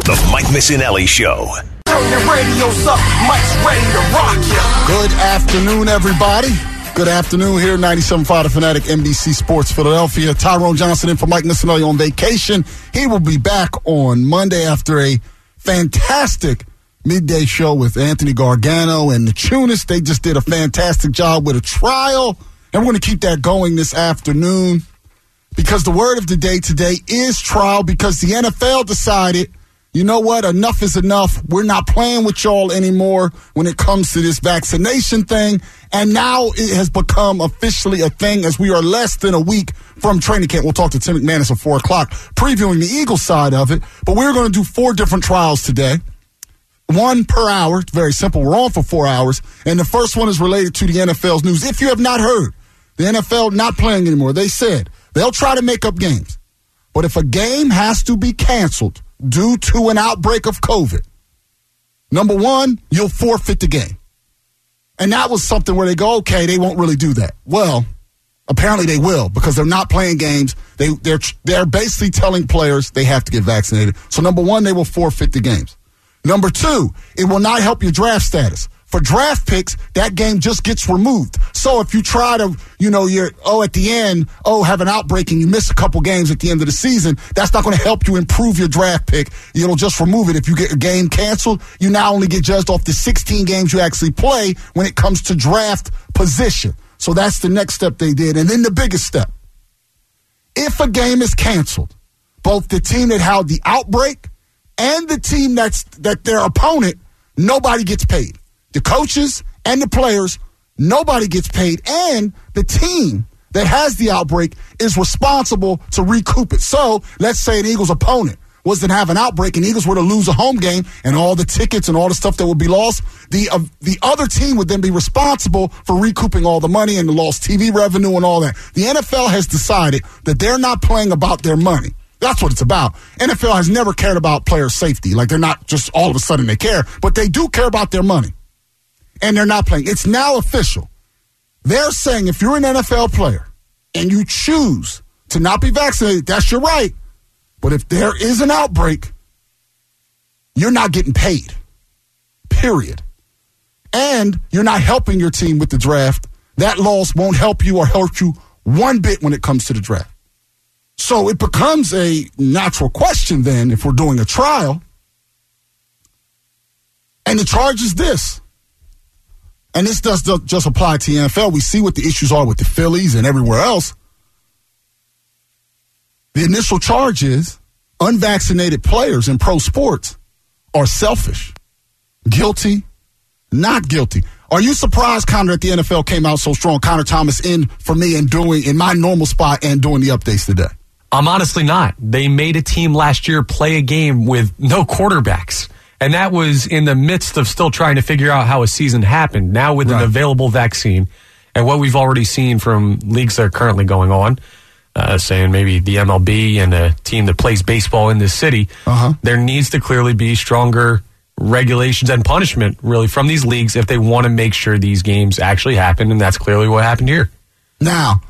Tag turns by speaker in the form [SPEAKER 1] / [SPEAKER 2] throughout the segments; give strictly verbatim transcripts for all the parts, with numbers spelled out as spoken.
[SPEAKER 1] The Mike Missinelli Show.
[SPEAKER 2] Turn your radios up, Mike's ready to rock you.
[SPEAKER 3] Good afternoon, everybody. Good afternoon here, ninety-seven point five The Fanatic, N B C Sports Philadelphia. Tyrone Johnson in for Mike Missinelli on vacation. He will be back on Monday after a fantastic midday show with Anthony Gargano and the Tunis. They just did a fantastic job with a trial, and we're going to keep that going this afternoon because the word of the day today is trial because the N F L decided, you know what, enough is enough. We're not playing with y'all anymore when it comes to this vaccination thing, and now it has become officially a thing as we are less than a week from training camp. We'll talk to Tim McManus at four o'clock, previewing the Eagles side of it, but we're going to do four different trials today. One per hour. It's very simple. We're on for four hours. And the first one is related to the N F L's news. If you have not heard, the N F L not playing anymore. They said they'll try to make up games. But if a game has to be canceled due to an outbreak of COVID, number one, you'll forfeit the game. And that was something where they go, okay, they won't really do that. Well, apparently they will because they're not playing games. They, they're, they're basically telling players they have to get vaccinated. So number one, they will forfeit the games. Number two, it will not help your draft status. For draft picks, that game just gets removed. So if you try to, you know, you're, oh, at the end, oh, have an outbreak and you miss a couple games at the end of the season, that's not going to help you improve your draft pick. It'll just remove it. If you get a game canceled, you now only get judged off the sixteen games you actually play when it comes to draft position. So that's the next step they did. And then the biggest step. If a game is canceled, both the team that had the outbreak and the team that's that their opponent, nobody gets paid. The coaches and the players, nobody gets paid. And the team that has the outbreak is responsible to recoup it. So let's say an Eagles opponent was to have an outbreak and Eagles were to lose a home game and all the tickets and all the stuff that would be lost, the uh, the other team would then be responsible for recouping all the money and the lost T V revenue and all that. The N F L has decided that they're not playing about their money. That's what it's about. N F L has never cared about player safety. Like, they're not just all of a sudden they care, but they do care about their money. And they're not playing. It's now official. They're saying if you're an N F L player and you choose to not be vaccinated, that's your right. But if there is an outbreak, you're not getting paid. Period. And you're not helping your team with the draft. That loss won't help you or hurt you one bit when it comes to the draft. So it becomes a natural question then if we're doing a trial. And the charge is this. And this does just apply to the N F L. We see what the issues are with the Phillies and everywhere else. The initial charge is unvaccinated players in pro sports are selfish, guilty, not guilty. Are you surprised, Connor, that the N F L came out so strong? Connor Thomas in for me and doing in my normal spot and doing the updates today.
[SPEAKER 4] I'm honestly not. They made a team last year play a game with no quarterbacks. And that was in the midst of still trying to figure out how a season happened. Now with right. an available vaccine and what we've already seen from leagues that are currently going on, uh, saying maybe the M L B and a team that plays baseball in this city, uh-huh. there needs to clearly be stronger regulations and punishment really from these leagues if they want to make sure these games actually happen. And that's clearly what happened here.
[SPEAKER 3] Now,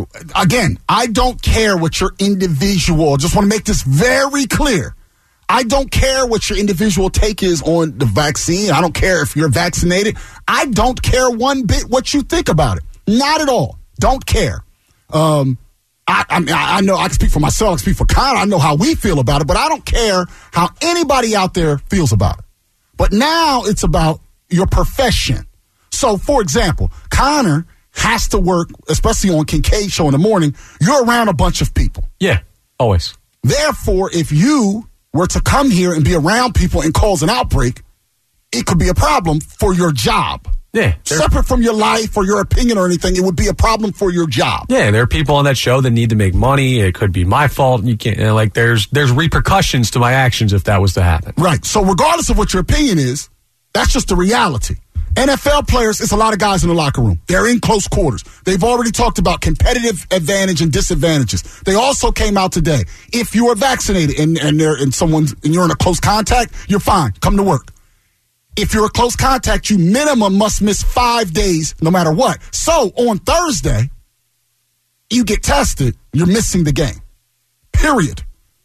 [SPEAKER 3] again, I don't care what your individual, just want to make this very clear. I don't care what your individual take is on the vaccine. I don't care if you're vaccinated. I don't care one bit what you think about it. Not at all. Don't care. Um, I, I, mean, I know I can speak for myself. I can speak for Connor. I know how we feel about it, but I don't care how anybody out there feels about it. But now it's about your profession. So, for example, Connor has to work, especially on Kincaid Show in the morning. You're around a bunch of people.
[SPEAKER 4] Yeah, always.
[SPEAKER 3] Therefore, if you were to come here and be around people and cause an outbreak, it could be a problem for your job.
[SPEAKER 4] Yeah.
[SPEAKER 3] Separate from your life or your opinion or anything, it would be a problem for your job.
[SPEAKER 4] Yeah, there are people on that show that need to make money. It could be my fault. You can't, you know, like, there's there's repercussions to my actions if that was to happen.
[SPEAKER 3] Right. So regardless of what your opinion is, that's just the reality. N F L players, it's a lot of guys in the locker room. They're in close quarters. They've already talked about competitive advantage and disadvantages. They also came out today. If you are vaccinated and and, they're, and someone's and you're in a close contact, you're fine. Come to work. If you're a close contact, you minimum must miss five days no matter what. So on Thursday, you get tested, you're missing the game. Period.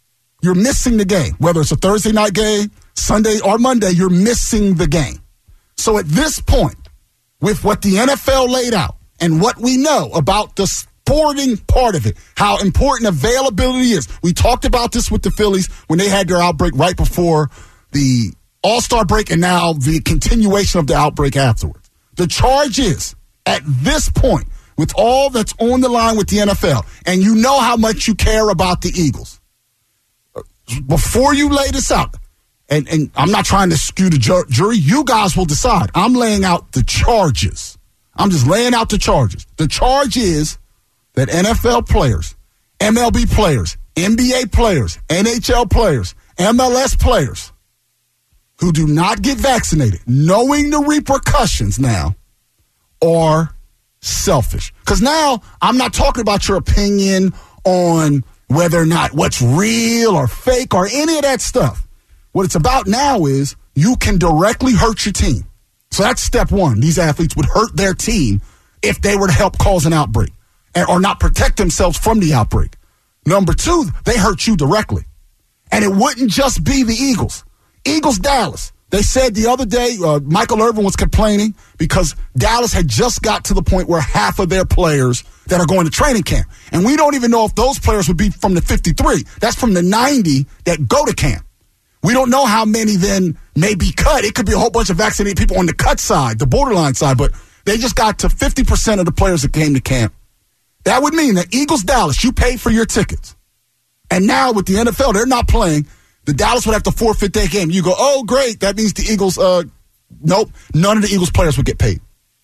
[SPEAKER 3] You're missing the game. Whether it's a Thursday night game, Sunday, or Monday, you're missing the game. So at this point, with what the N F L laid out and what we know about the sporting part of it, how important availability is. We talked about this with the Phillies when they had their outbreak right before the All-Star break and now the continuation of the outbreak afterwards. The charge is, at this point, with all that's on the line with the N F L, and you know how much you care about the Eagles, before you lay this out, and, and I'm not trying to skew the ju- jury, you guys will decide. I'm laying out the charges. I'm just laying out the charges. The charge is that N F L players, M L B players, N B A players, N H L players, M L S players who do not get vaccinated, knowing the repercussions now, are selfish. Because now I'm not talking about your opinion on whether or not what's real or fake or any of that stuff. What it's about now is you can directly hurt your team. So that's step one. These athletes would hurt their team if they were to help cause an outbreak and, or not protect themselves from the outbreak. Number two, they hurt you directly. And it wouldn't just be the Eagles. Eagles, Dallas. They said the other day, uh, Michael Irvin was complaining because Dallas had just got to the point where half of their players that are going to training camp. And we don't even know if those players would be from the fifty-three. That's from the ninety that go to camp. We don't know how many then may be cut. It could be a whole bunch of vaccinated people on the cut side, the borderline side, but they just got to fifty percent of the players that came to camp. That would mean that Eagles, Dallas, you paid for your tickets. And now with the N F L, they're not playing. The Dallas would have to forfeit their game. You go, oh, great. That means the Eagles, uh, nope, none of the Eagles players would get paid.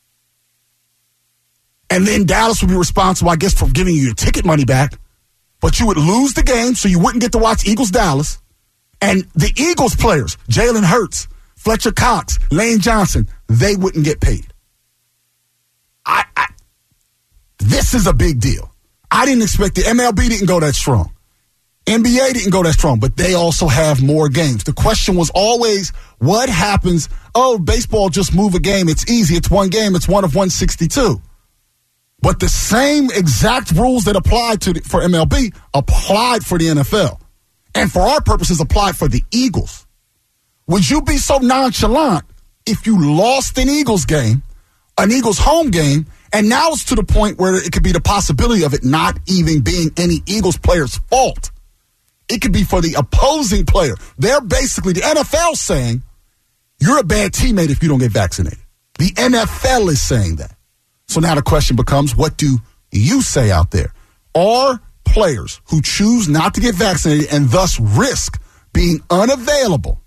[SPEAKER 3] And then Dallas would be responsible, I guess, for giving you your ticket money back. But you would lose the game, so you wouldn't get to watch Eagles Dallas. And the Eagles players, Jalen Hurts, Fletcher Cox, Lane Johnson, they wouldn't get paid. I, I This is a big deal. I didn't expect the M L B didn't go that strong. N B A didn't go that strong, but they also have more games. The question was always, what happens? Oh, baseball just move a game. It's easy. It's one game. It's one of one sixty-two. But the same exact rules that applied to the, for M L B applied for the N F L. And for our purposes, applied for the Eagles. Would you be so nonchalant if you lost an Eagles game, an Eagles home game, and now it's to the point where it could be the possibility of it not even being any Eagles player's fault? It could be for the opposing player. They're basically, the N F L saying, you're a bad teammate if you don't get vaccinated. The N F L is saying that. So now the question becomes, what do you say out there? Are players who choose not to get vaccinated and thus risk being unavailable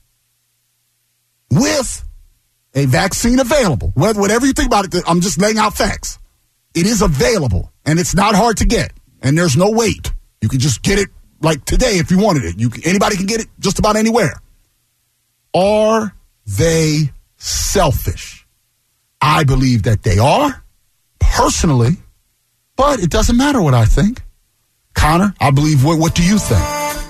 [SPEAKER 3] with a vaccine available, whatever you think about it, I'm just laying out facts. It is available, and it's not hard to get, and there's no wait. You can just get it like today if you wanted it. You can, anybody can get it just about anywhere. Are they selfish? I believe that they are, personally, but it doesn't matter what I think. Connor, I believe, what, what do you think?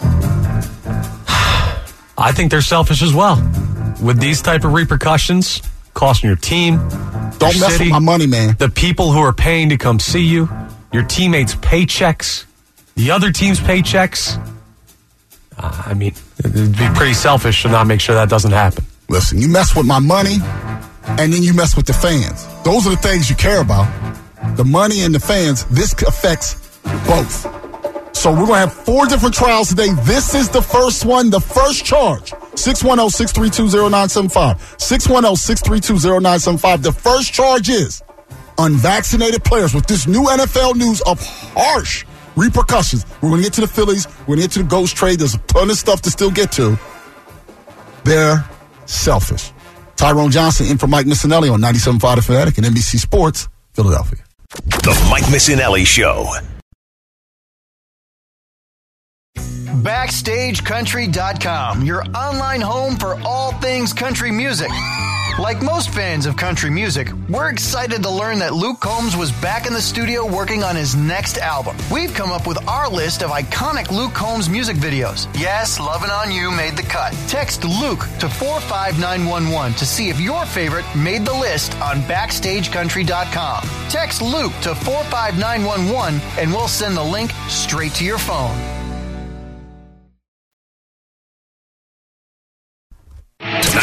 [SPEAKER 4] I think they're selfish as well. With these type of repercussions, costing your team,
[SPEAKER 3] Don't
[SPEAKER 4] your
[SPEAKER 3] mess
[SPEAKER 4] city,
[SPEAKER 3] with my money, man.
[SPEAKER 4] the people who are paying to come see you, your teammates' paychecks, the other team's paychecks. Uh, I mean, it'd be pretty selfish to not make sure that doesn't happen.
[SPEAKER 3] Listen, you mess with my money, and then you mess with the fans. Those are the things you care about. The money and the fans. This affects both. So we're going to have four different trials today. This is the first one, the first charge. six one zero, six three two, zero nine seven five. six one zero, six three two, zero nine seven five. The first charge is unvaccinated players with this new N F L news of harsh repercussions. We're going to get to the Phillies. We're going to get to the Ghost trade. There's a ton of stuff to still get to. They're selfish. Tyrone Johnson in for Mike Missinelli on ninety-seven point five The Fanatic and N B C Sports, Philadelphia.
[SPEAKER 1] The Mike Missinelli Show.
[SPEAKER 5] Backstage Country dot com, your online home for all things country music. Like most fans of country music, we're excited to learn that Luke Combs was back in the studio working on his next album. We've come up with our list of iconic Luke Combs music videos. Yes, Lovin' On You made the cut. Text Luke to four five nine one one to see if your favorite made the list on Backstage Country dot com. Text Luke to four five nine one one and we'll send the link straight to your phone.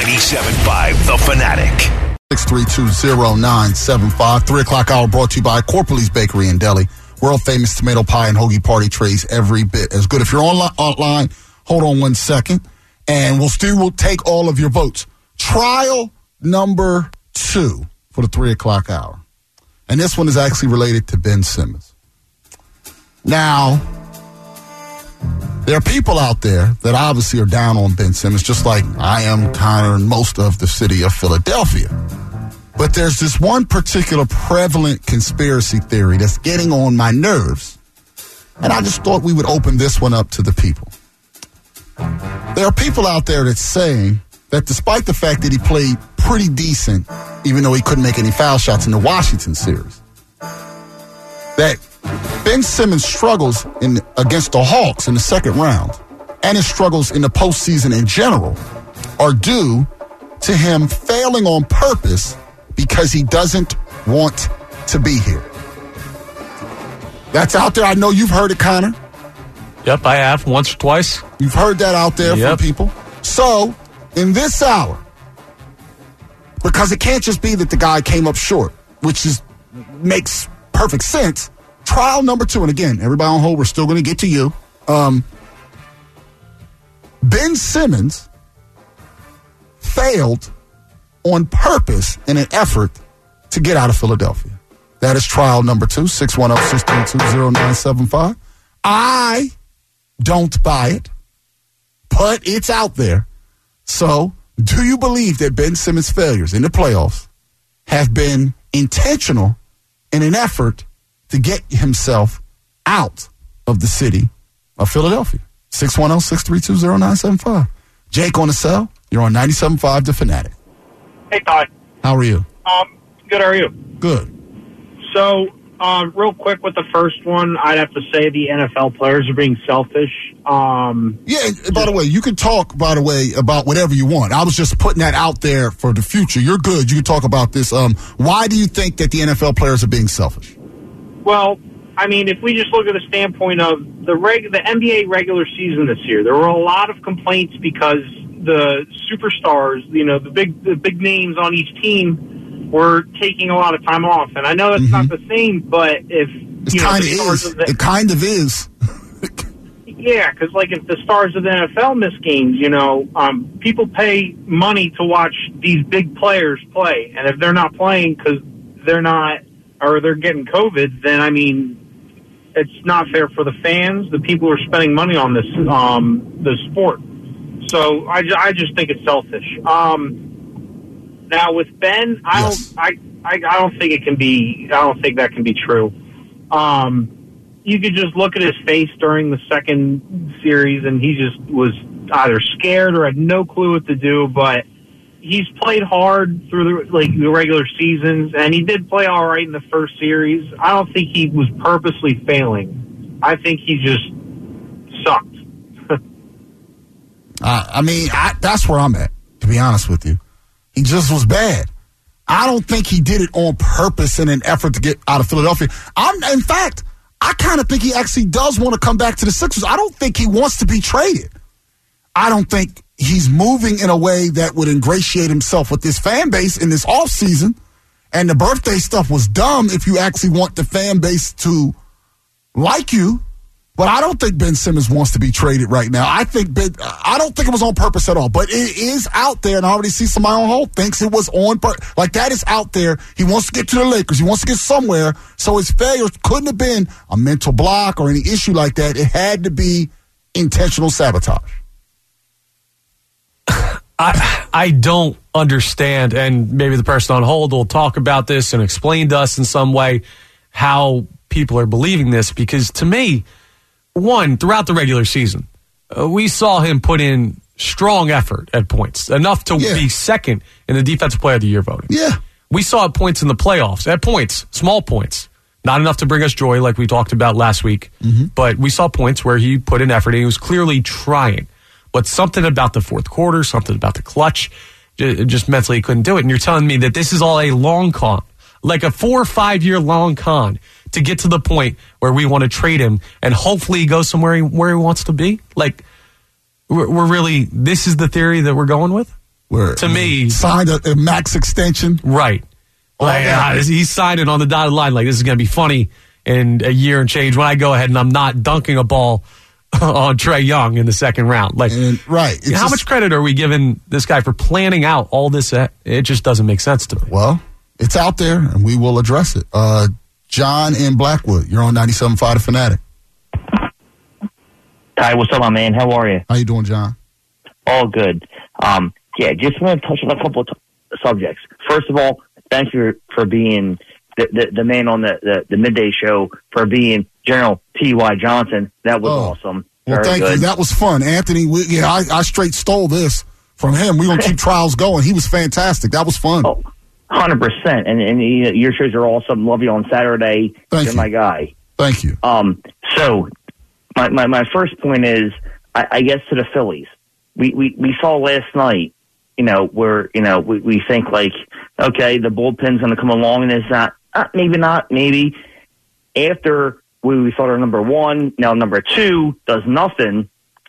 [SPEAKER 1] ninety-seven point five The Fanatic.
[SPEAKER 3] six three two zero nine seven five. Three o'clock hour brought to you by Corporally's Bakery and Deli. World famous tomato pie and hoagie party trays every bit as good. If you're online, online hold on one second, and we'll still we'll take all of your votes. Trial number two for the three o'clock hour. And this one is actually related to Ben Simmons. Now, there are people out there that obviously are down on Ben Simmons, just like I am kind of in most of the city of Philadelphia. But there's this one particular prevalent conspiracy theory that's getting on my nerves, and I just thought we would open this one up to the people. There are people out there that's saying that despite the fact that he played pretty decent, even though he couldn't make any foul shots in the Washington series, that Ben Simmons' struggles in against the Hawks in the second round and his struggles in the postseason in general are due to him failing on purpose because he doesn't want to be here. That's out there. I know you've heard it, Connor.
[SPEAKER 4] Yep, I have, once or twice.
[SPEAKER 3] You've heard that out there
[SPEAKER 4] Yep.
[SPEAKER 3] from people. So, in this hour, because it can't just be that the guy came up short, which is makes perfect sense, trial number two, and again, everybody on hold, we're still going to get to you. Um, Ben Simmons failed on purpose in an effort to get out of Philadelphia. That is trial number two, six one zero, six three two, zero nine seven five. I don't buy it, but it's out there. So, do you believe that Ben Simmons' failures in the playoffs have been intentional in an effort to get himself out of the city of Philadelphia? six one zero, six three two, zero nine seven five. Jake on the cell. You're on ninety-seven point five The Fanatic.
[SPEAKER 6] Hey, Todd.
[SPEAKER 3] How are you?
[SPEAKER 6] Um, good, how are you?
[SPEAKER 3] Good.
[SPEAKER 6] So, um, real quick with the first one, I'd have to say the N F L players are being selfish. Um,
[SPEAKER 3] Yeah, and by the way, you can talk, by the way, about whatever you want. I was just putting that out there for the future. You're good. You can talk about this. Um, why do you think that the N F L players are being selfish?
[SPEAKER 6] well, I mean, if we just look at the standpoint of the reg- the N B A regular season this year, there were a lot of complaints because the superstars, you know, the big the big names on each team were taking a lot of time off. And I know that's mm-hmm. not the same, but if
[SPEAKER 3] it
[SPEAKER 6] you know,
[SPEAKER 3] kind of
[SPEAKER 6] the stars
[SPEAKER 3] is,
[SPEAKER 6] of the,
[SPEAKER 3] it kind of is.
[SPEAKER 6] yeah, because like if the stars of the N F L miss games, you know, um, people pay money to watch these big players play, and if they're not playing because they're not or they're getting COVID, then I mean, it's not fair for the fans, the people who are spending money on this um, the sport. So I, ju- I just think it's selfish. Um, now with Ben, I
[SPEAKER 3] yes.
[SPEAKER 6] don't I, I I don't think it can be. I don't think that can be true. Um, you could just look at his face during the second series, and he just was either scared or had no clue what to do. But he's played hard through the like the regular seasons, and he did play all right in the first series. I don't think he was purposely failing. I think he just sucked.
[SPEAKER 3] Uh, I mean, I, that's where I'm at, to be honest with you. He just was bad. I don't think he did it on purpose in an effort to get out of Philadelphia. I'm, in fact, I kind of think he actually does want to come back to the Sixers. I don't think he wants to be traded. I don't think he's moving in a way that would ingratiate himself with this fan base in this offseason. And the birthday stuff was dumb if you actually want the fan base to like you. But I don't think Ben Simmons wants to be traded right now. I think Ben, I don't think it was on purpose at all. But it is out there, and I already see somebody on hold thinks it was on purpose. Like, that is out there. He wants to get to the Lakers. He wants to get somewhere. So his failure couldn't have been a mental block or any issue like that. It had to be intentional sabotage.
[SPEAKER 4] I I don't understand, and maybe the person on hold will talk about this and explain to us in some way how people are believing this, because to me, one, throughout the regular season, uh, we saw him put in strong effort at points, enough to
[SPEAKER 3] yeah.
[SPEAKER 4] be second in the Defensive Player of the Year voting.
[SPEAKER 3] Yeah.
[SPEAKER 4] We saw at points in the playoffs, at points, small points, not enough to bring us joy like we talked about last week, mm-hmm. but we saw points where he put in effort and he was clearly trying. But something about the fourth quarter, something about the clutch, just mentally he couldn't do it. And you're telling me that this is all a long con, like a four or five year long con to get to the point where we want to trade him and hopefully he goes somewhere he, where he wants to be? Like, we're, we're really, this is the theory that we're going with?
[SPEAKER 3] Where
[SPEAKER 4] to me,
[SPEAKER 3] signed a, a max extension.
[SPEAKER 4] Right. Like, uh, he's signing on the dotted line like this is going to be funny in a year and change when I go ahead and I'm not dunking a ball on Trae Young in the second round. Like,
[SPEAKER 3] and, right.
[SPEAKER 4] How just, much credit are we giving this guy for planning out all this? It just doesn't make sense to me.
[SPEAKER 3] Well, it's out there, and we will address it. Uh, John in Blackwood, you're on ninety-seven point five The Fanatic.
[SPEAKER 7] Hi, what's up, my man? How are you?
[SPEAKER 3] How you doing, John?
[SPEAKER 7] All good. Um, yeah, just want to touch on a couple of t- subjects. First of all, thanks for, for being the, the, the man on the, the, the midday show, for being General T Y. Johnson. That was
[SPEAKER 3] oh.
[SPEAKER 7] awesome.
[SPEAKER 3] Well,
[SPEAKER 7] Very
[SPEAKER 3] thank
[SPEAKER 7] good.
[SPEAKER 3] you. That was fun. Anthony, we, yeah, I, I straight stole this from him. We're going to keep trials going. He was fantastic. That was fun.
[SPEAKER 7] Oh, one hundred percent. And, and you know, your shows are awesome. Love you on Saturday.
[SPEAKER 3] Thank
[SPEAKER 7] You're
[SPEAKER 3] you.
[SPEAKER 7] my guy.
[SPEAKER 3] Thank you.
[SPEAKER 7] Um, so, my, my, my first point is, I, I guess, to the Phillies. We, we, we saw last night, you know, where, you know, we, we think like, okay, the bullpen's going to come along, and it's not, uh, maybe not, maybe. After we, we thought our number one, now number two does nothing.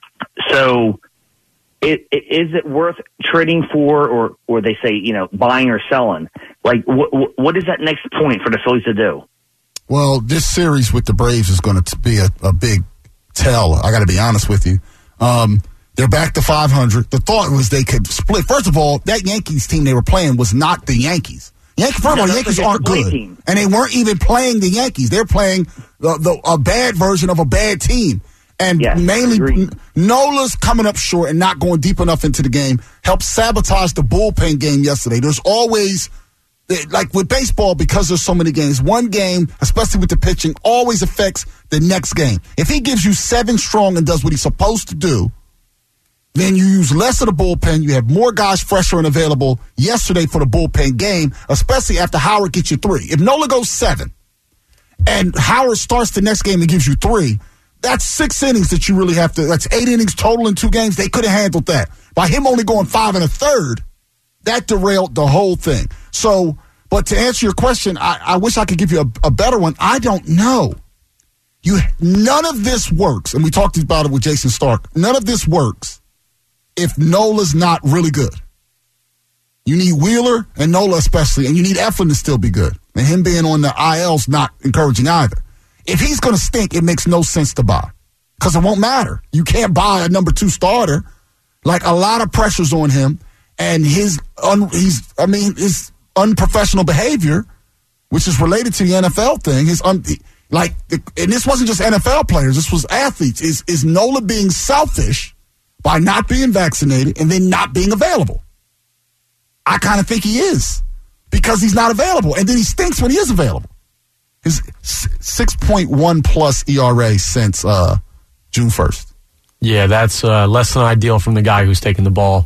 [SPEAKER 7] So, it, it, is it worth trading for, or, or they say, you know, buying or selling? Like, wh- what is that next point for the Phillies to do?
[SPEAKER 3] Well, this series with the Braves is going to be a, a big tell. I got to be honest with you. Um, they're back to five hundred. The thought was they could split. First of all, that Yankees team they were playing was not the Yankees. Yankee, first of all,
[SPEAKER 7] No,
[SPEAKER 3] Yankees
[SPEAKER 7] like
[SPEAKER 3] aren't good,
[SPEAKER 7] team.
[SPEAKER 3] and they weren't even playing the Yankees. They're playing the, the a bad version of a bad team. And
[SPEAKER 7] yes,
[SPEAKER 3] mainly, Nola's coming up short and not going deep enough into the game helped sabotage the bullpen game yesterday. There's always, like with baseball, because there's so many games, one game, especially with the pitching, always affects the next game. If he gives you seven strong and does what he's supposed to do, then you use less of the bullpen. You have more guys fresher and available yesterday for the bullpen game, especially after Howard gets you three. If Nola goes seven and Howard starts the next game and gives you three, that's six innings that you really have to, that's eight innings total in two games. They could have handled that. By him only going five and a third, that derailed the whole thing. So, but to answer your question, I, I wish I could give you a, a better one. I don't know. You, none of this works, and we talked about it with Jason Stark. None of this works if Nola's not really good. You need Wheeler and Nola especially, and you need Eflin to still be good. And him being on the I L's not encouraging either. If he's going to stink, it makes no sense to buy because it won't matter. You can't buy a number two starter. Like, a lot of pressure's on him, and his un, he's I mean his unprofessional behavior, which is related to the N F L thing. His un, like, and this wasn't just N F L players. This was athletes. Is is Nola being selfish by not being vaccinated and then not being available? I kind of think he is, because he's not available, and then he stinks when he is available. His six point one plus E R A since uh, June first.
[SPEAKER 4] Yeah, that's uh, less than ideal from the guy who's taking the ball,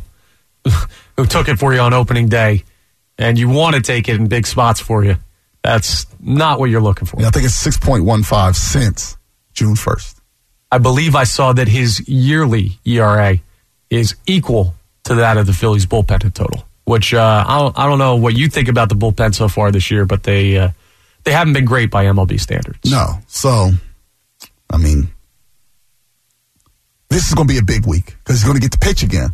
[SPEAKER 4] who took it for you on opening day, and you want to take it in big spots for you. That's not what you're looking for.
[SPEAKER 3] Yeah, I think it's six point one five since June first.
[SPEAKER 4] I believe I saw that his yearly E R A is equal to that of the Phillies bullpen in total, which uh, I, don't, I don't know what you think about the bullpen so far this year, but they uh, they haven't been great by M L B standards.
[SPEAKER 3] No. So, I mean, this is going to be a big week because he's going to get to pitch again.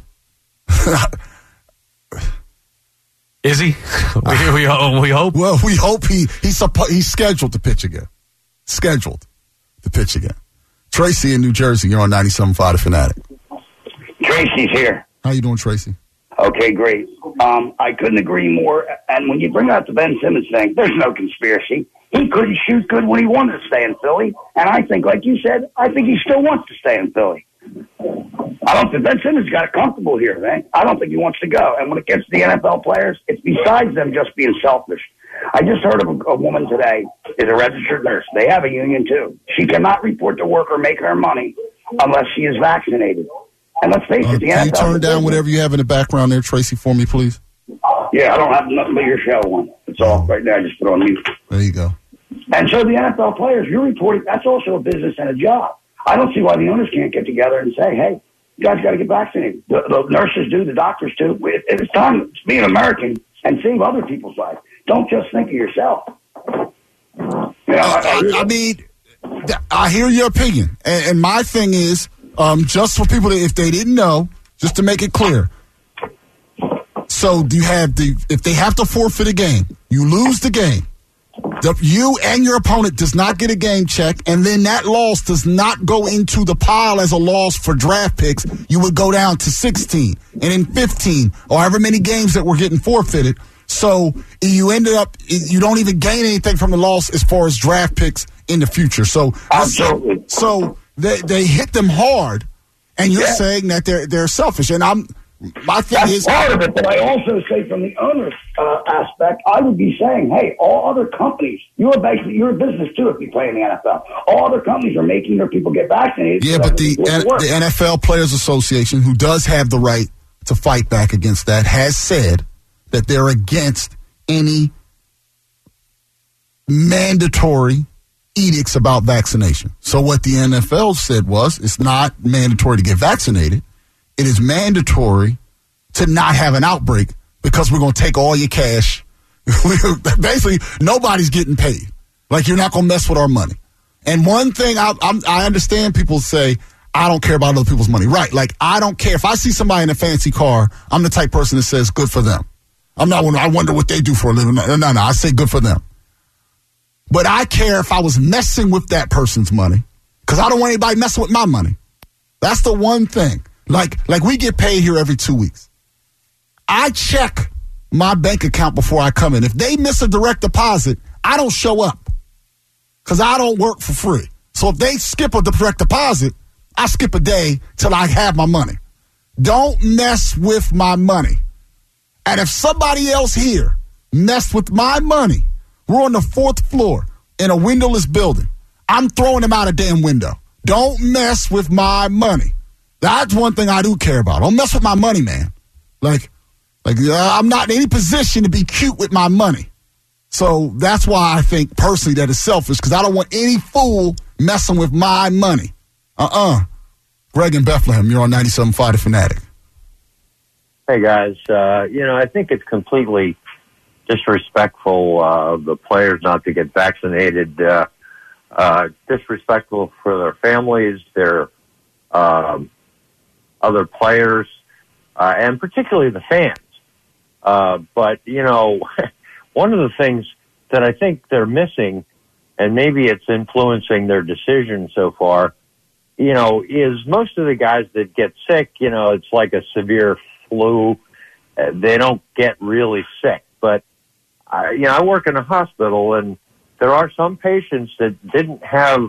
[SPEAKER 4] Is he? we, we, we hope.
[SPEAKER 3] Well, we hope he he's suppo- he's scheduled to pitch again. Scheduled to pitch again. Tracy in New Jersey, you're on ninety-seven point five The Fanatic.
[SPEAKER 8] Tracy's here.
[SPEAKER 3] How you doing, Tracy?
[SPEAKER 8] Okay, great. Um, I couldn't agree more. And when you bring out the Ben Simmons thing, there's no conspiracy. He couldn't shoot good when he wanted to stay in Philly. And I think, like you said, I think he still wants to stay in Philly. I don't think Ben Simmons got it comfortable here, man. I don't think he wants to go. And when it gets to the N F L players, it's besides them just being selfish. I just heard of a, a woman today is a registered nurse. They have a union, too. She cannot report to work or make her money unless she is vaccinated. And let's face
[SPEAKER 3] Uh,
[SPEAKER 8] it, the
[SPEAKER 3] can
[SPEAKER 8] N F L...
[SPEAKER 3] you turn down whatever you have in the background there, Tracy, for me, please?
[SPEAKER 8] Yeah, I don't have nothing but your show on. It's off right now. I just put it on mute.
[SPEAKER 3] There you go.
[SPEAKER 8] And so the N F L players, you're reporting, that's also a business and a job. I don't see why the owners can't get together and say, hey, you guys got to get vaccinated. The, the nurses do, the doctors do. It, it's time to be an American and save other people's lives. Don't just think of yourself. You know,
[SPEAKER 3] I, I, I mean, I hear your opinion. And, and my thing is, um, just for people that, if they didn't know, just to make it clear, So do you have the if they have to forfeit a game, you lose the game. The, you and your opponent does not get a game check, and then that loss does not go into the pile as a loss for draft picks. You would go down to sixteen, and in fifteen, or however many games that were getting forfeited. So you ended up, you don't even gain anything from the loss as far as draft picks in the future. So,
[SPEAKER 8] Absolutely.
[SPEAKER 3] so they they hit them hard, and you're
[SPEAKER 8] Yeah.
[SPEAKER 3] saying that they're they're selfish. And I'm my thing
[SPEAKER 8] That's
[SPEAKER 3] is
[SPEAKER 8] part of it, but I also say from the owner's uh, aspect, I would be saying, hey, all other companies, you're basically you're a business too if you play in the N F L. All other companies are making their people get vaccinated.
[SPEAKER 3] yeah,
[SPEAKER 8] so
[SPEAKER 3] but
[SPEAKER 8] that
[SPEAKER 3] the
[SPEAKER 8] they can
[SPEAKER 3] N-
[SPEAKER 8] work.
[SPEAKER 3] the N F L Players Association, who does have the right to fight back against that, has said that they're against any mandatory edicts about vaccination. So what the N F L said was it's not mandatory to get vaccinated. It is mandatory to not have an outbreak because we're going to take all your cash. Basically, nobody's getting paid. Like, you're not going to mess with our money. And one thing I, I'm, I understand people say, I don't care about other people's money. Right. Like, I don't care. If I see somebody in a fancy car, I'm the type person that says good for them. I'm not one, I wonder what they do for a living. No, no, no. I say good for them. But I care if I was messing with that person's money because I don't want anybody messing with my money. That's the one thing. Like, like we get paid here every two weeks. I check my bank account before I come in. If they miss a direct deposit, I don't show up because I don't work for free. So if they skip a direct deposit, I skip a day till I have my money. Don't mess with my money. And if somebody else here messed with my money, we're on the fourth floor in a windowless building. I'm throwing them out a damn window. Don't mess with my money. That's one thing I do care about. Don't mess with my money, man. Like, like uh, I'm not in any position to be cute with my money. So that's why I think personally that is selfish because I don't want any fool messing with my money. Uh-uh. Greg in Bethlehem, you're on ninety-seven point five The Fanatic.
[SPEAKER 9] Hey, guys. Uh, you know, I think it's completely disrespectful uh, of the players not to get vaccinated, uh, uh, disrespectful for their families, their um, other players, uh, and particularly the fans. Uh, but, you know, one of the things that I think they're missing, and maybe it's influencing their decision so far, you know, is most of the guys that get sick, you know, it's like a severe flu. Uh, they don't get really sick. But, I, you know, I work in a hospital, and there are some patients that didn't have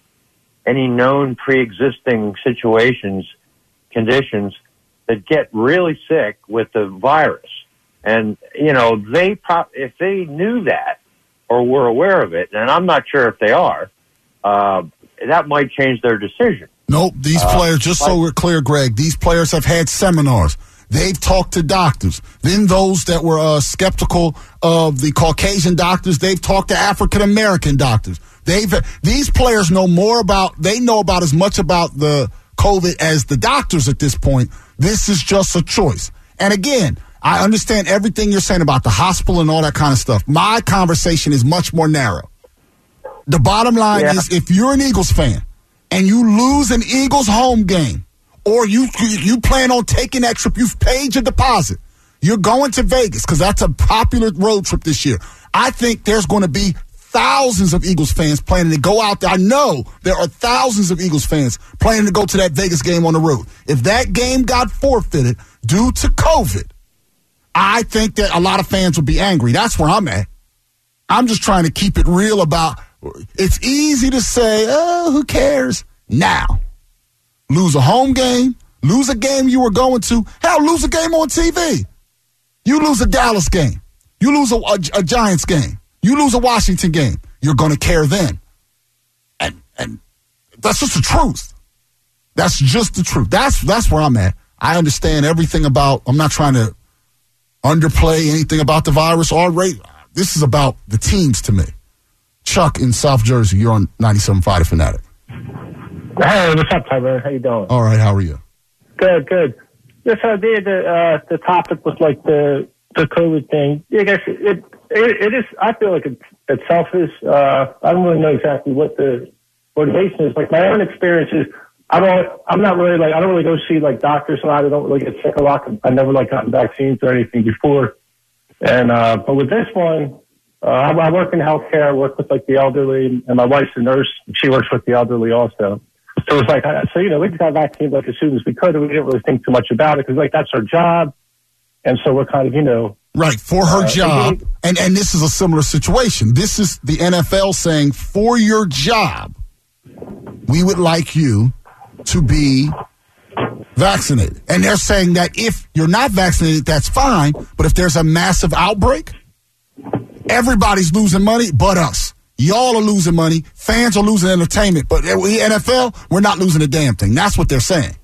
[SPEAKER 9] any known pre-existing situations, conditions, that get really sick with the virus. And, you know, they pro- if they knew that or were aware of it, and I'm not sure if they are, uh, that might change their decision.
[SPEAKER 3] Nope. These uh, players, just so we're clear, Greg, these players have had seminars. They've talked to doctors. Then those that were uh, skeptical of the Caucasian doctors, they've talked to African-American doctors. They've These players know more about, they know about as much about the COVID as the doctors at this point. This is just a choice. And again, I understand everything you're saying about the hospital and all that kind of stuff. My conversation is much more narrow. The bottom line yeah. is if you're an Eagles fan and you lose an Eagles home game, or you you plan on taking that trip, you've paid your deposit, you're going to Vegas because that's a popular road trip this year. I think there's going to be thousands of Eagles fans planning to go out there. I know there are thousands of Eagles fans planning to go to that Vegas game on the road. If that game got forfeited due to COVID, I think that a lot of fans would be angry. That's where I'm at. I'm just trying to keep it real about, it's easy to say, oh, who cares? Now, lose a home game, lose a game you were going to, hell, lose a game on T V. You lose a Dallas game. You lose a, a, a Giants game. You lose a Washington game. You're going to care then. And and that's just the truth. That's just the truth. That's that's where I'm at. I understand everything about, I'm not trying to underplay anything about the virus or rate. This is about the teams to me. Chuck in South Jersey, you're on ninety-seven point five The Fanatic.
[SPEAKER 10] Hey, what's up, Tyler? How you doing?
[SPEAKER 3] All right, how are you?
[SPEAKER 10] Good, good. Yes, I did. The uh, the topic was like the the COVID thing. Yeah, I guess it it, it is. I feel like it's, it's selfish. Uh, I don't really know exactly what the motivation is. Like my own experience is I don't, I'm not really like, I don't really go see like doctors a lot. I don't really get sick a lot. I never like gotten vaccines or anything before. And, uh, but with this one, uh, I, I work in healthcare. I work with like the elderly, and my wife's a nurse. And she works with the elderly also. So it's like, so, you know, we just got vaccines like as soon as we could, and we didn't really think too much about it because like that's our job. And so we're kind of, you know.
[SPEAKER 3] Right, for her
[SPEAKER 10] uh,
[SPEAKER 3] job. And, and this is a similar situation. This is the N F L saying, for your job, we would like you to be vaccinated. And they're saying that if you're not vaccinated, that's fine. But if there's a massive outbreak, everybody's losing money but us. Y'all are losing money. Fans are losing entertainment. But we, N F L, we're not losing a damn thing. That's what they're saying.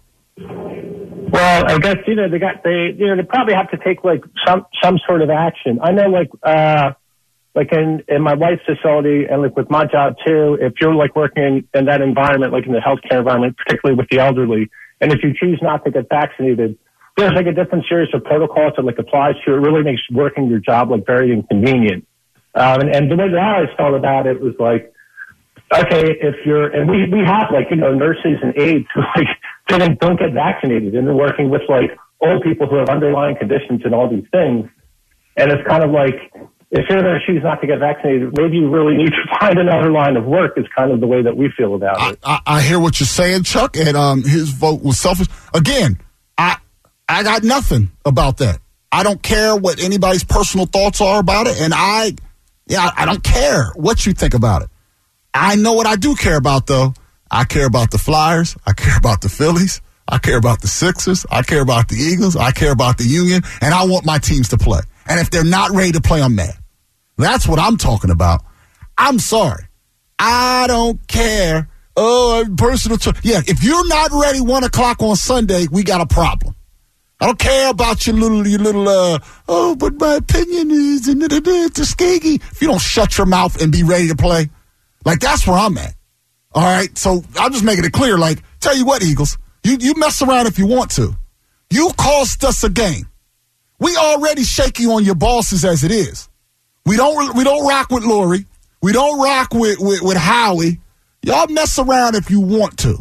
[SPEAKER 10] Well, I guess, you know, they got, they, you know, they probably have to take like some, some sort of action. I know like, uh, like in, in my wife's facility and like with my job too, if you're like working in that environment, like in the healthcare environment, particularly with the elderly, and if you choose not to get vaccinated, there's like a different series of protocols that like applies to it. It really makes working your job like very inconvenient. Um, and, and the way that I always felt about it was like, okay, if you're, and we, we have like, you know, nurses and aides who like, they don't get vaccinated and they're working with like old people who have underlying conditions and all these things. And it's kind of like, if you're going to choose not to get vaccinated, maybe you really need to find another line of work is kind of the way that we feel about
[SPEAKER 3] I,
[SPEAKER 10] it.
[SPEAKER 3] I, I hear what you're saying, Chuck, and um, his vote was selfish. Again, I I got nothing about that. I don't care what anybody's personal thoughts are about it, and I, yeah, I don't care what you think about it. I know what I do care about, though. I care about the Flyers. I care about the Phillies. I care about the Sixers. I care about the Eagles. I care about the Union, and I want my teams to play. And if they're not ready to play, I'm mad. That's what I'm talking about. I'm sorry. I don't care. Oh, personal choice. Yeah, if you're not ready one o'clock on Sunday, we got a problem. I don't care about your little, your little, uh, oh, but my opinion is, it's a skaggy. If you don't shut your mouth and be ready to play, like, that's where I'm at. All right? So I'm just making it clear, like, tell you what, Eagles, you, you mess around if you want to. You cost us a game. We already shaky on your bosses as it is. We don't we don't rock with Lori. We don't rock with, with, with Howie. Y'all mess around if you want to.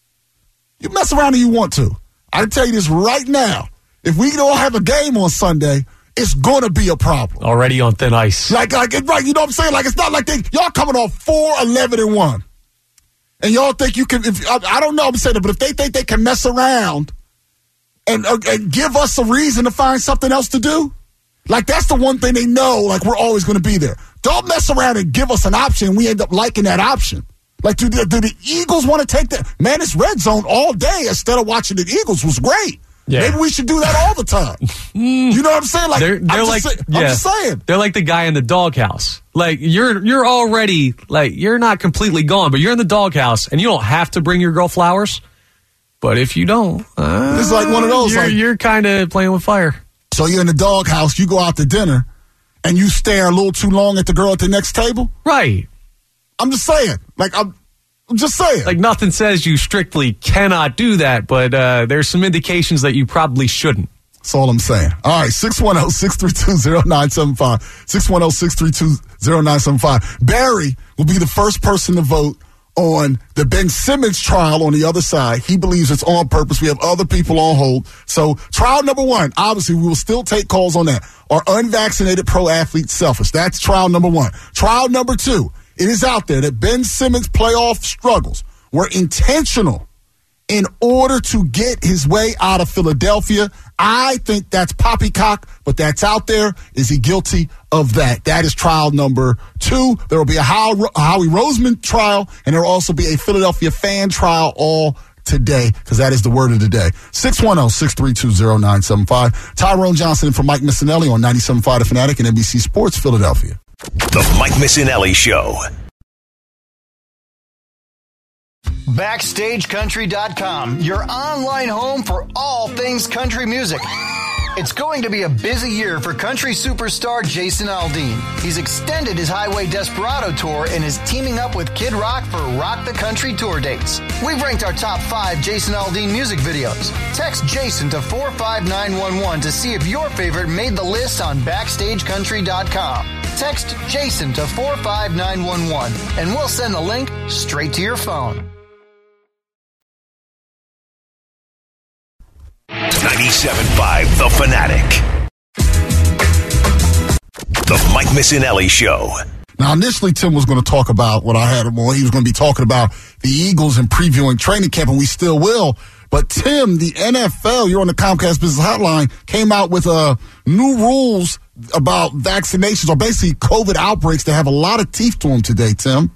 [SPEAKER 3] You mess around if you want to. I can tell you this right now. If we don't have a game on Sunday, it's going to be a problem.
[SPEAKER 4] Already on thin ice.
[SPEAKER 3] Like, like, right, you know what I'm saying? Like, it's not like they, y'all coming off four, eleven, and one. And y'all think you can, if, I, I don't know, I'm saying it, but if they think they can mess around and, uh, and give us a reason to find something else to do, like, that's the one thing they know, like, we're always going to be there. Don't mess around and give us an option and we end up liking that option. Like, do the, do the Eagles want to take that? Man, it's red zone all day instead of watching the Eagles was great. Yeah. Maybe we should do that all the time. You know what I'm saying? Like,
[SPEAKER 4] they're, they're
[SPEAKER 3] I'm,
[SPEAKER 4] like
[SPEAKER 3] just say,
[SPEAKER 4] yeah.
[SPEAKER 3] I'm just saying.
[SPEAKER 4] They're like the guy in the doghouse. Like, you're you're already, like, you're not completely gone, but you're in the doghouse, and you don't have to bring your girl flowers. But if you don't, uh,
[SPEAKER 3] it's like one of those.
[SPEAKER 4] You're,
[SPEAKER 3] like,
[SPEAKER 4] you're kind of playing with fire.
[SPEAKER 3] So you're in the doghouse, you go out to dinner, and you stare a little too long at the girl at the next table?
[SPEAKER 4] Right.
[SPEAKER 3] I'm just saying. Like, I'm, I'm just saying.
[SPEAKER 4] Like, nothing says you strictly cannot do that, but uh, there's some indications that you probably shouldn't.
[SPEAKER 3] That's all I'm saying. All right, six one zero, six three two, zero nine seven five. six one zero, six three two, zero nine seven five. Barry will be the first person to vote on the Ben Simmons trial on the other side. He believes it's on purpose. We have other people on hold. So trial number one, obviously we will still take calls on that. Are unvaccinated pro athletes selfish? That's trial number one. Trial number two, it is out there that Ben Simmons' playoff struggles were intentional in order to get his way out of Philadelphia. I think that's poppycock, but that's out there. Is he guilty of that? That is trial number two. There will be a Howie Roseman trial, and there will also be a Philadelphia fan trial all today, because that is the word of the day. six one zero, six three two, zero nine seven five. Tyrone Johnson for Mike Missinelli on ninety-seven point five The Fanatic and N B C Sports Philadelphia.
[SPEAKER 1] The Mike Missinelli Show.
[SPEAKER 5] Backstage Country dot com, your online home for all things country music. It's going to be a busy year for country superstar Jason Aldean. He's extended his Highway Desperado tour and is teaming up with Kid Rock for Rock the Country tour dates. We've ranked our top five Jason Aldean music videos. Text Jason to four five nine one one to see if your favorite made the list on Backstage Country dot com. Text Jason to four five nine one one and we'll send the link straight to your phone.
[SPEAKER 1] ninety-seven point five The Fanatic. The Mike Missinelli Show.
[SPEAKER 3] Now, initially, Tim was going to talk about what I had him on. He was going to be talking about the Eagles and previewing training camp, and we still will. But, Tim, the N F L, you're on the Comcast Business Hotline, came out with uh, new rules about vaccinations, or basically COVID outbreaks that have a lot of teeth to them today, Tim.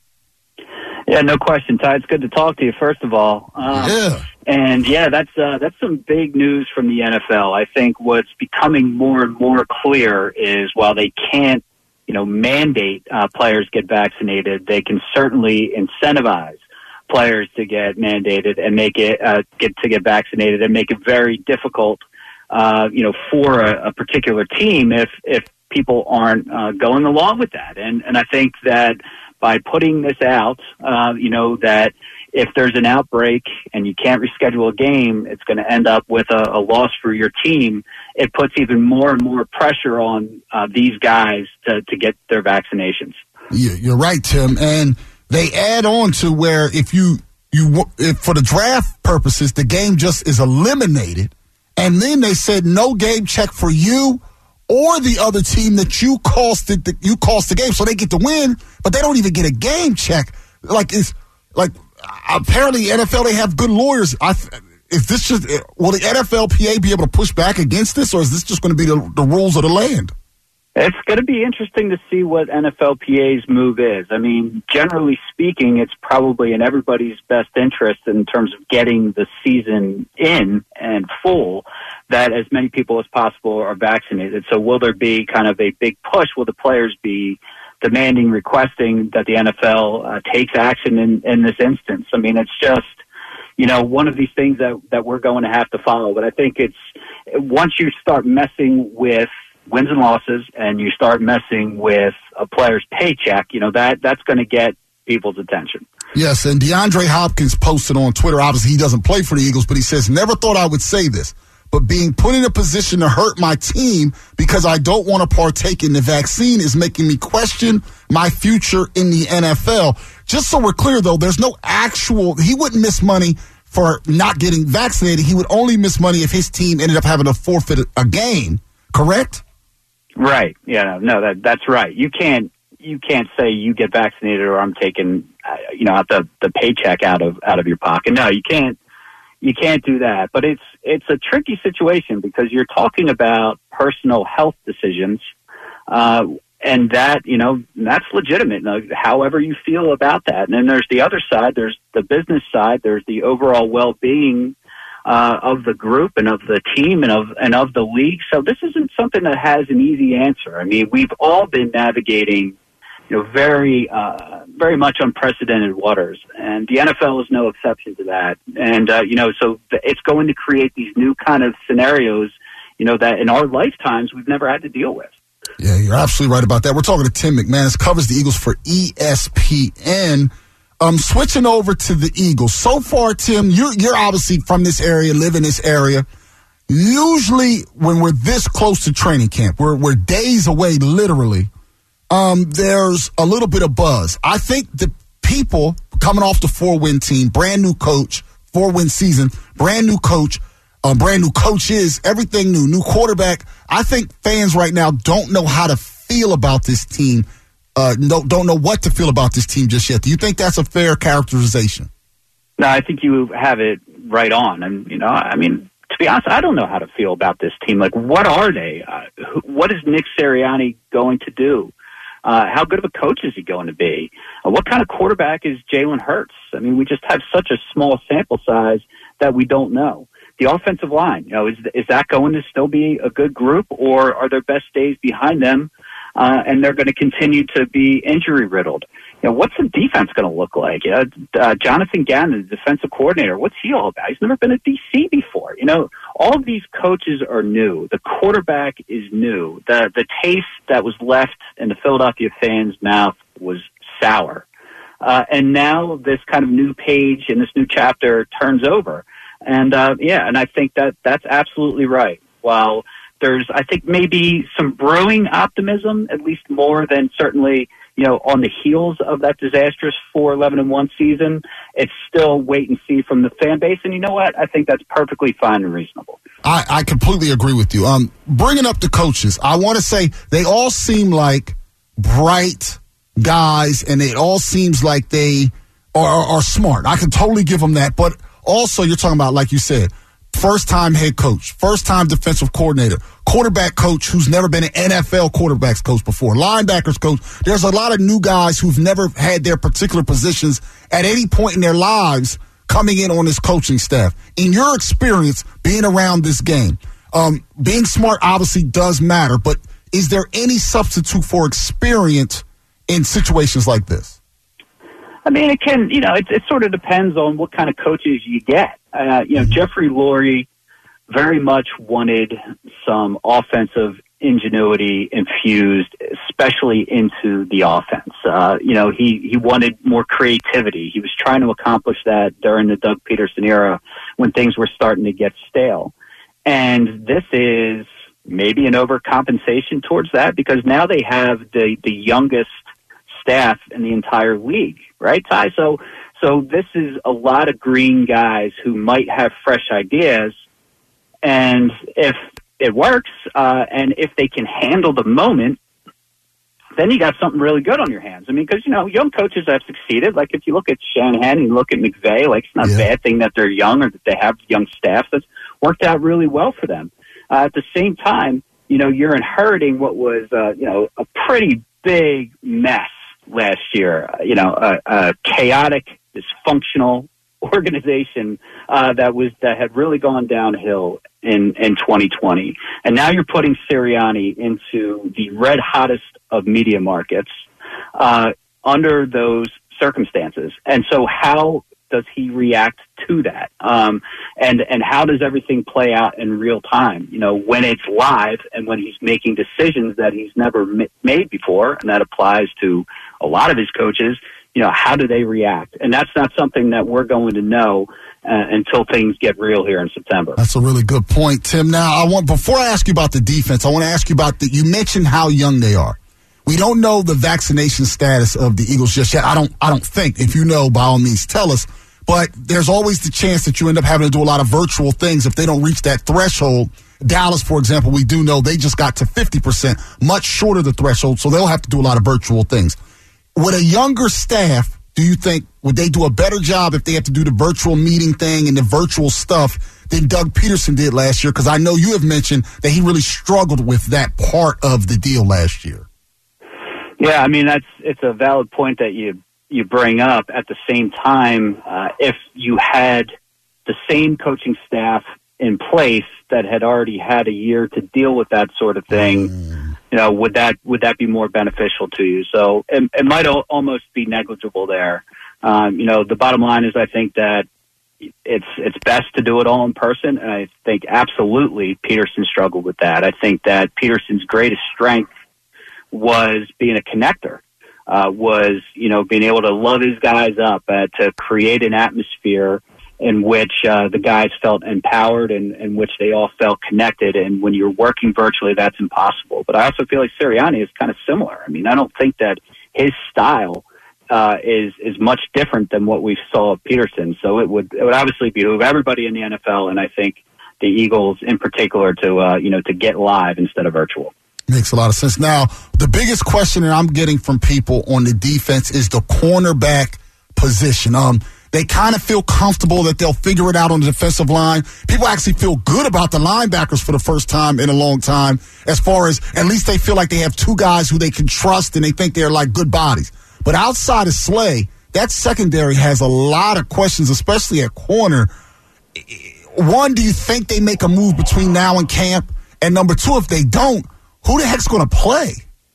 [SPEAKER 11] Yeah, no question, Ty. It's good to talk to you, first of all. Um,
[SPEAKER 3] yeah.
[SPEAKER 11] And, yeah, that's uh, that's some big news from the N F L. I think what's becoming more and more clear is while they can't, you know, mandate uh, players get vaccinated, they can certainly incentivize players to get mandated and make it uh, get to get vaccinated and make it very difficult, uh, you know, for a, a particular team if if people aren't uh, going along with that. And and I think that by putting this out, uh, you know, that if there's an outbreak and you can't reschedule a game, it's going to end up with a, a loss for your team. It puts even more and more pressure on uh, these guys to, to get their vaccinations.
[SPEAKER 3] Yeah, you're right, Tim. And they add on to where if you, you if for the draft purposes, the game just is eliminated. And then they said no game check for you or the other team that you costed the, you cost the game. So they get to win, but they don't even get a game check. Like it's like apparently N F L, they have good lawyers. I, is this just, will the N F L P A be able to push back against this, or is this just going to be the, the rules of the land?
[SPEAKER 11] It's going to be interesting to see what N F L P A's move is. I mean, generally speaking, it's probably in everybody's best interest in terms of getting the season in and full that as many people as possible are vaccinated. So will there be kind of a big push? Will the players be demanding, requesting that the N F L uh, takes action in, in this instance? I mean, it's just, you know, one of these things that, that we're going to have to follow. But I think it's once you start messing with wins and losses and you start messing with a player's paycheck, you know, that that's going to get people's attention.
[SPEAKER 3] Yes, and DeAndre Hopkins posted on Twitter, obviously he doesn't play for the Eagles, but he says, never thought I would say this, but being put in a position to hurt my team because I don't want to partake in the vaccine is making me question my future in the N F L. Just so we're clear, though, there's no actual, he wouldn't miss money for not getting vaccinated. He would only miss money if his team ended up having to forfeit a game, correct?
[SPEAKER 11] Right. Yeah, no, that that's right. You can't you can't say you get vaccinated or I'm taking uh, you know out the, the paycheck out of out of your pocket. No, you can't you can't do that. But it's it's a tricky situation because you're talking about personal health decisions, uh, and that you know that's legitimate. You know, however you feel about that, and then there's the other side. There's the business side. There's the overall well-being Uh, of the group and of the team and of and of the league. So this isn't something that has an easy answer. I mean, we've all been navigating, you know, very uh, very much unprecedented waters, and the N F L is no exception to that. And uh, you know, so th- it's going to create these new kind of scenarios, you know, that in our lifetimes we've never had to deal with.
[SPEAKER 3] Yeah, you're absolutely right about that. We're talking to Tim McManus, covers the Eagles for E S P N. Um, switching over to the Eagles. So far, Tim, you're, you're obviously from this area, live in this area. Usually when we're this close to training camp, we're, we're days away, literally, um, there's a little bit of buzz. I think the people coming off the four-win team, brand new coach, four-win season, brand new coach, um, brand new coaches, everything new, new quarterback. I think fans right now don't know how to feel about this team. Uh, don't, don't know what to feel about this team just yet. Do you think that's a fair characterization?
[SPEAKER 11] No, I think you have it right on. And, you know, I mean, to be honest, I don't know how to feel about this team. Like, what are they? Uh, who, what is Nick Sirianni going to do? Uh, how good of a coach is he going to be? Uh, what kind of quarterback is Jalen Hurts? I mean, we just have such a small sample size that we don't know. The offensive line, you know, is is that going to still be a good group, or are their best days behind them? Uh, and they're going to continue to be injury riddled. You know, what's the defense going to look like? Uh, uh, Jonathan Gannon, the defensive coordinator, what's he all about? He's never been at D C before. You know, all of these coaches are new. The quarterback is new. The the taste that was left in the Philadelphia fans' mouth was sour. Uh, and now this kind of new page and this new chapter turns over. And, uh, yeah, and I think that that's absolutely right. While there's, I think, maybe some brewing optimism, at least more than certainly, you know, on the heels of that disastrous four eleven and one season. It's still wait and see from the fan base. And you know what? I think that's perfectly fine and reasonable.
[SPEAKER 3] I, I completely agree with you. Um, bringing up the coaches, I want to say they all seem like bright guys, and it all seems like they are, are, are smart. I can totally give them that. But also, you're talking about, like you said, first-time head coach, first-time defensive coordinator, quarterback coach who's never been an N F L quarterbacks coach before, linebackers coach. There's a lot of new guys who've never had their particular positions at any point in their lives coming in on this coaching staff. In your experience being around this game, um, being smart obviously does matter, but is there any substitute for experience in situations like this?
[SPEAKER 11] I mean, it can, you know, it, it sort of depends on what kind of coaches you get. Uh, you know, mm-hmm. Jeffrey Lurie very much wanted some offensive ingenuity infused, especially into the offense. Uh, you know, he, he wanted more creativity. He was trying to accomplish that during the Doug Peterson era when things were starting to get stale. And this is maybe an overcompensation towards that because now they have the, the youngest staff in the entire league, right, Ty? So, so this is a lot of green guys who might have fresh ideas. And if it works, uh, and if they can handle the moment, then you got something really good on your hands. I mean, because, you know, young coaches have succeeded. Like, if you look at Shanahan and you look at McVay, like, it's not yeah. a bad thing that they're young or that they have young staffs. That's worked out really well for them. Uh, at the same time, you know, you're inheriting what was, uh, you know, a pretty big mess last year. Uh, you know, a, a chaotic, dysfunctional organization uh, that was that had really gone downhill in in twenty twenty, and now you're putting Sirianni into the red hottest of media markets uh, under those circumstances. And so, how does he react to that? Um, and and how does everything play out in real time? You know, when it's live and when he's making decisions that he's never ma- made before, and that applies to a lot of his coaches. You know, how do they react? And that's not something that we're going to know uh, until things get real here in September.
[SPEAKER 3] That's a really good point, Tim. Now, I want before I ask you about the defense, I want to ask you about the. You mentioned how young they are. We don't know the vaccination status of the Eagles just yet. I don't. I don't think. If you know, by all means, tell us. But there's always the chance that you end up having to do a lot of virtual things if they don't reach that threshold. Dallas, for example, we do know they just got to fifty percent, much short of the threshold, so they'll have to do a lot of virtual things. With a younger staff, do you think, would they do a better job if they have to do the virtual meeting thing and the virtual stuff than Doug Peterson did last year? Because I know you have mentioned that he really struggled with that part of the deal last year.
[SPEAKER 11] Yeah, I mean, that's it's a valid point that you you bring up. At the same time, uh, if you had the same coaching staff in place that had already had a year to deal with that sort of thing, mm. you know, would that would that be more beneficial to you? So it, it might al- almost be negligible there. Um, you know, the bottom line is I think that it's it's best to do it all in person, and I think absolutely Peterson struggled with that. I think that Peterson's greatest strength was being a connector, uh, was, you know, being able to love his guys up, uh, to create an atmosphere in which uh, the guys felt empowered and in which they all felt connected. And when you're working virtually, that's impossible. But I also feel like Sirianni is kind of similar. I mean, I don't think that his style uh, is is much different than what we saw of Peterson. So it would it would obviously behoove everybody in the N F L, and I think the Eagles in particular to uh, you know to get live instead of virtual.
[SPEAKER 3] Makes a lot of sense. Now, the biggest question that I'm getting from people on the defense is the cornerback position. Um. They kind of feel comfortable that they'll figure it out on the defensive line. People actually feel good about the linebackers for the first time in a long time, as far as at least they feel like they have two guys who they can trust and they think they're like good bodies. But outside of Slay, that secondary has a lot of questions, especially at corner. One, do you think they make a move between now and camp? And number two, if they don't, who the heck's going to play?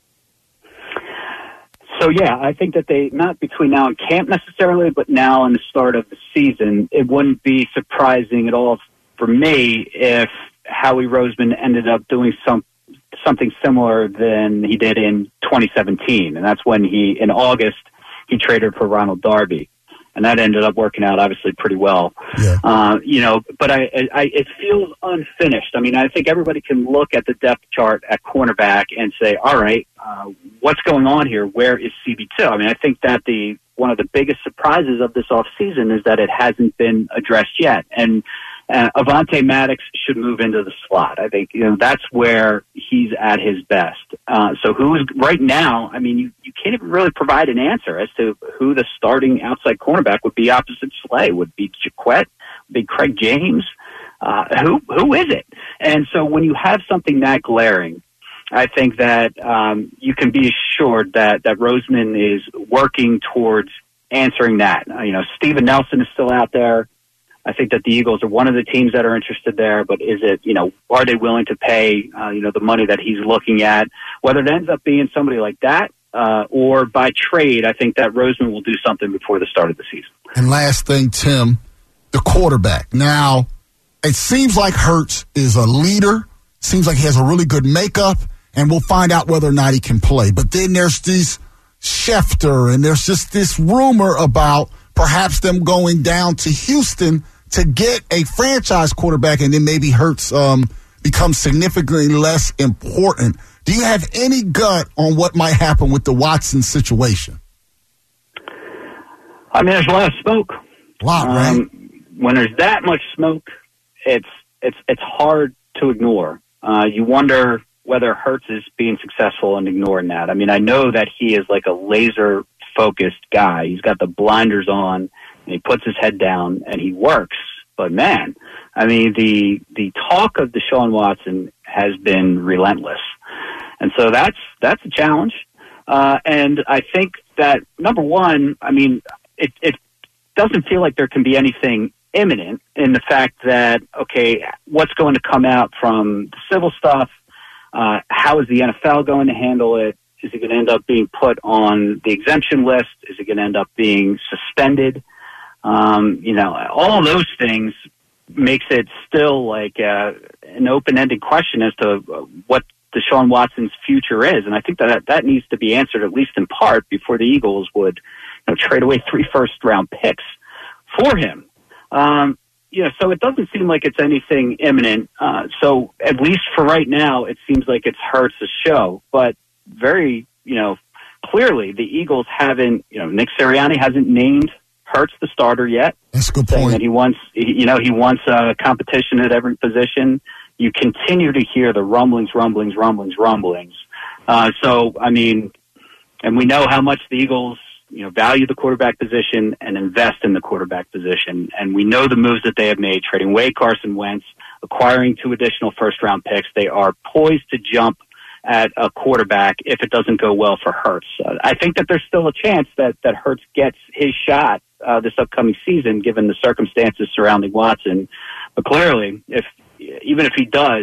[SPEAKER 11] So, yeah, I think that they, not between now and camp necessarily, but now and the start of the season, it wouldn't be surprising at all for me if Howie Roseman ended up doing some something similar than he did in twenty seventeen. And that's when he, in August, he traded for Ronald Darby. And that ended up working out, obviously, pretty well. Yeah. Uh, you know, but I, I, it feels unfinished. I mean, I think everybody can look at the depth chart at cornerback and say, all right, uh, what's going on here? Where is C B two? I mean, I think that the one of the biggest surprises of this offseason is that it hasn't been addressed yet. And Uh, Avonte Maddox should move into the slot. I think you know that's where he's at his best. Uh, so who is right now? I mean, you, you can't even really provide an answer as to who the starting outside cornerback would be opposite Slay. Would it be Jaquette? Would it be Craig James? Uh, who who is it? And so when you have something that glaring, I think that um, you can be assured that that Roseman is working towards answering that. Uh, you know, Steven Nelson is still out there. I think that the Eagles are one of the teams that are interested there, but is it, you know, are they willing to pay, uh, you know, the money that he's looking at? Whether it ends up being somebody like that uh, or by trade, I think that Roseman will do something before the start of the season.
[SPEAKER 3] And last thing, Tim, the quarterback. Now, it seems like Hurts is a leader, seems like he has a really good makeup, and we'll find out whether or not he can play. But then there's this Schefter, and there's just this rumor about perhaps them going down to Houston to get a franchise quarterback, and then maybe Hurts um, becomes significantly less important. Do you have any gut on what might happen with the Watson situation?
[SPEAKER 11] I mean, there's a lot of smoke.
[SPEAKER 3] A lot, right?
[SPEAKER 11] Um, when there's that much smoke, it's it's it's hard to ignore. Uh, you wonder whether Hurts is being successful in ignoring that. I mean, I know that he is like a laser-focused guy. He's got the blinders on, and he puts his head down, and he works. But, man, I mean, the the talk of Deshaun Watson has been relentless. And so that's that's a challenge. Uh, and I think that, number one, I mean, it, it doesn't feel like there can be anything imminent in the fact that, okay, what's going to come out from the civil stuff? Uh, how is the N F L going to handle it? Is it going to end up being put on the exemption list? Is it going to end up being suspended? Um, you know, all of those things makes it still like uh, an open-ended question as to what Deshaun Watson's future is. And I think that that needs to be answered at least in part before the Eagles would, you know, trade away three first-round picks for him. Um, you know, so it doesn't seem like it's anything imminent. Uh, so at least for right now, it seems like it's Hurts' show. But very, you know, clearly the Eagles haven't, you know, Nick Sirianni hasn't named Hurts the starter yet.
[SPEAKER 3] That's a good
[SPEAKER 11] saying
[SPEAKER 3] point.
[SPEAKER 11] That he wants, you know, he wants uh, competition at every position. You continue to hear the rumblings, rumblings, rumblings, rumblings. Uh, so, I mean, and we know how much the Eagles, you know, value the quarterback position and invest in the quarterback position. And we know the moves that they have made, trading away Carson Wentz, acquiring two additional first-round picks. They are poised to jump at a quarterback if it doesn't go well for Hurts. Uh, I think that there's still a chance that, that Hurts gets his shot uh, this upcoming season, given the circumstances surrounding Watson. But clearly, if even if he does,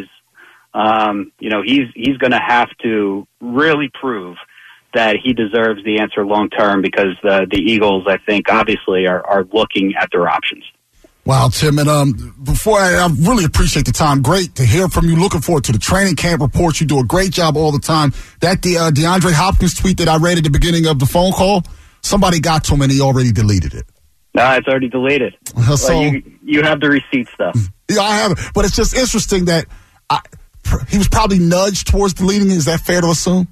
[SPEAKER 11] um, you know, he's he's going to have to really prove that he deserves the answer long term, because the the Eagles, I think, obviously are, are looking at their options.
[SPEAKER 3] Wow, Tim, and um, before I, I really appreciate the time. Great to hear from you. Looking forward to the training camp reports. You do a great job all the time. That the uh, DeAndre Hopkins tweet that I read at the beginning of the phone call, somebody got to him and he already deleted it.
[SPEAKER 11] No, it's already deleted.
[SPEAKER 3] Uh, so
[SPEAKER 11] well, you, you have the receipt stuff.
[SPEAKER 3] Yeah, I have it. But it's just interesting that I, he was probably nudged towards deleting it. Is that fair to assume?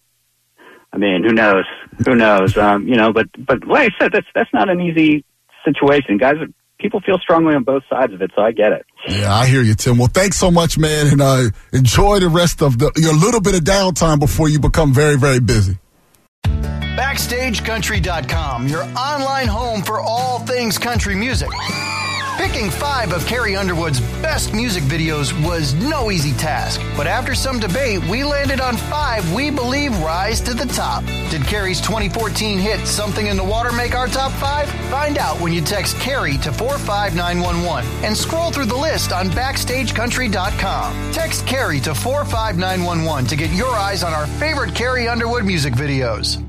[SPEAKER 11] I mean, who knows? Who knows? Um, you know, but but like I said, that's that's not an easy situation, guys. People feel strongly on both sides of it, so I get it.
[SPEAKER 3] Yeah, I hear you, Tim. Well, thanks so much, man, and uh, enjoy the rest of the, your little bit of downtime before you become very, very busy.
[SPEAKER 5] Backstage Country dot com, your online home for all things country music. Picking five of Carrie Underwood's best music videos was no easy task, but after some debate, we landed on five we believe rise to the top. Did Carrie's twenty fourteen hit Something in the Water make our top five? Find out when you text Carrie to four five nine one one and scroll through the list on Backstage Country dot com. Text Carrie to four five nine one one to get your eyes on our favorite Carrie Underwood music videos.